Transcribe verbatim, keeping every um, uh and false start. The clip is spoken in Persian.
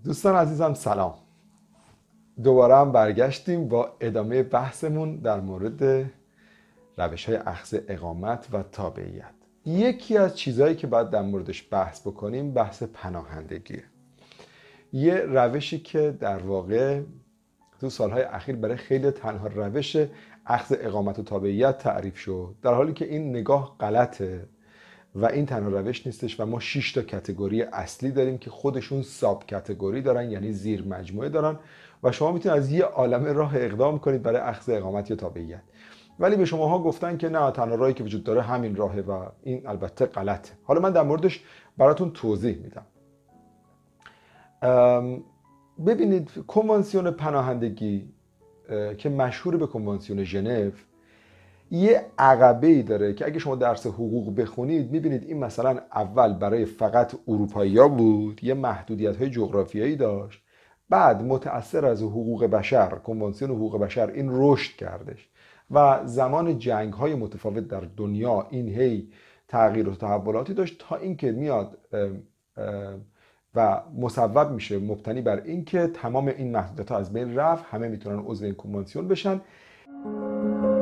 دوستان عزیزم سلام. دوباره هم برگشتیم با ادامه بحثمون در مورد روش‌های اخذ اقامت و تابعیت. یکی از چیزهایی که باید در موردش بحث بکنیم بحث پناهندگیه. یه روشی که در واقع تو سالهای اخیر برای خیلی تنها روش اخذ اقامت و تابعیت تعریف شد، در حالی که این نگاه غلطه و این تنها روش نیستش و ما شش تا کاتگوری اصلی داریم که خودشون ساب کاتگوری دارن، یعنی زیر مجموعه دارن و شما میتونید از یه عالمه راه اقدام کنید برای اخذ اقامت یا تابعیت. ولی به شماها گفتن که نه، تنها راهی که وجود داره همین راهه و این البته غلطه. حالا من در موردش براتون توضیح میدم. ببینید، کنوانسیون پناهندگی که مشهور به کنوانسیون ژنو یه عقبه‌ای داره که اگه شما درس حقوق بخونید میبینید این مثلا اول برای فقط اروپایی‌ها بود، یه محدودیت‌های جغرافیایی داشت، بعد متأثر از حقوق بشر، کنوانسیون حقوق بشر این رشد کردش و زمان جنگ‌های متفاوت در دنیا این هی تغییر و تحولاتی داشت تا اینکه میاد و مصوب میشه مبتنی بر اینکه تمام این محدودیت‌ها از بین رفت، همه میتونن عضو این کنوانسیون بشن.